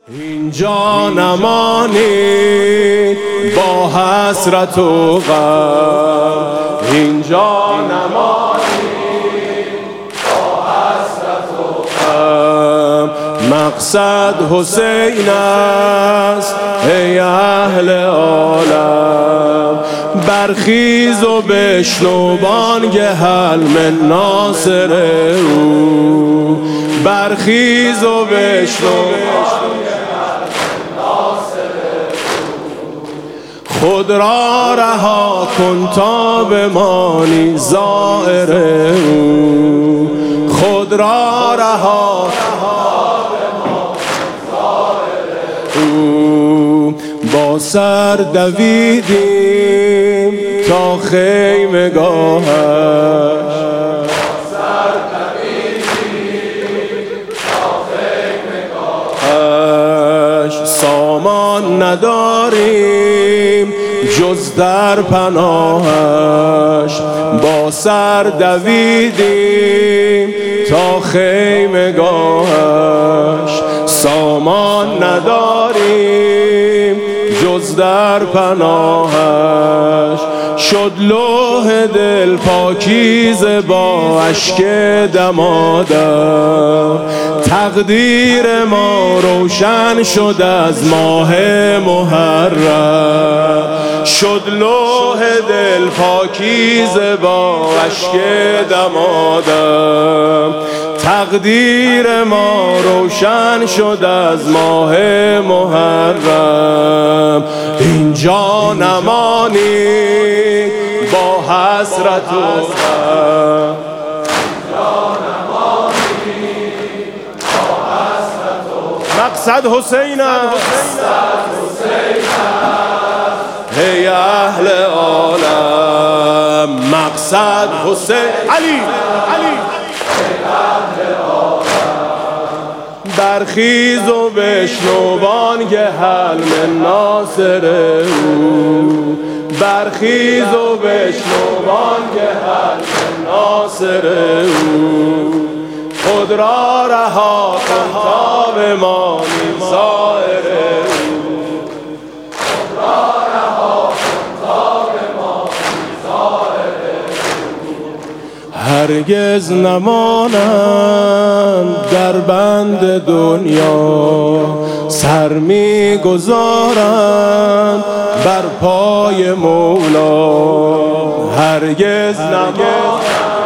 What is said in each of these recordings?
اینجا نمانید با حسرت و غم، اینجا نمانید با حسرت و غم. مقصد حسین است ای اهل عالم، برخیز و بشنو بانگ حلم ناصر او، برخیز و بشنو خود را رها کن تا بمانی زائر او، خود را رها او. با سر دویدیم تا خیمگاهش، سامان نداریم جز در پناهش. با سر دویدیم تا خیمگاهش، سامان نداریم جز در پناهش. شد لوح دل پاکیزه با اشک دمادم، تقدیر ما روشن شد از ماه محرم. شد لوح دل پاکیزه با اشک دمادم، تقدیر ما روشن شد از ماه محرم. اینجا نمانید با حسرت و غم، مقصد حسین است ای اهل عالم، مقصد حسین علی برخیز و بشنو بانگ حلم ناصر او، برخیز و بشنو بانگ حلم ناصر او. خود را رها کن تا بمانی زائر او، خود را رها کن تا بمانی زائر او. هرگز نمانند در بند دنیا، سر می‌گذارند بر پای مولا. هرگز نمانند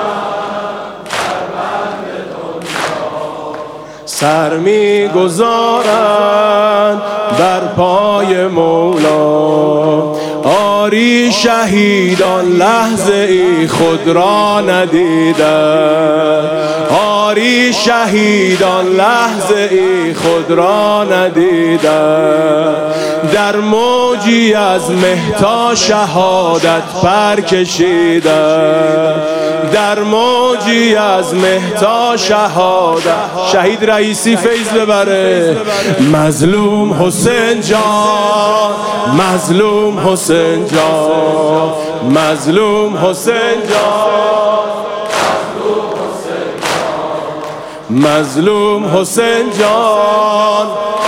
سر می‌گذارند بر پای مولا. آری شهیدان لحظه ای خود را ندیدند، آری شهیدان لحظه ای خود را ندیدند. در موجی از مهتا شهادت پر کشیدند، در موجی از مهتا شهادت. شهید رئیسی فیض ببره. مظلوم حسین جان، مظلوم حسین جان، مظلوم حسین جان، مظلوم حسین جان،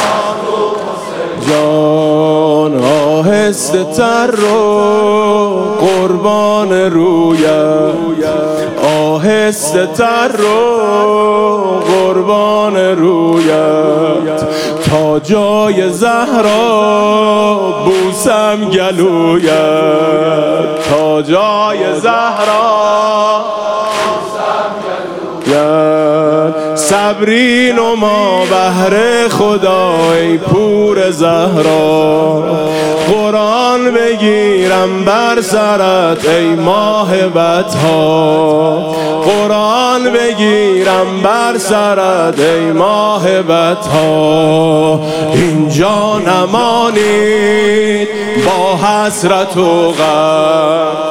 جان آهسته تر رو قربان رویت، آهسته تر رو قربان رویت. تا جای زهرا بوسم گلویت، تا جای زهرا بوسم گلویت. صبرین و ما بهر خدای پور زهرا، قرآن بگیرم بر سرت ای ماه بطها، قرآن بگیرم بر سرت ای ماه بطها. اینجا نمانید با حسرت و غم،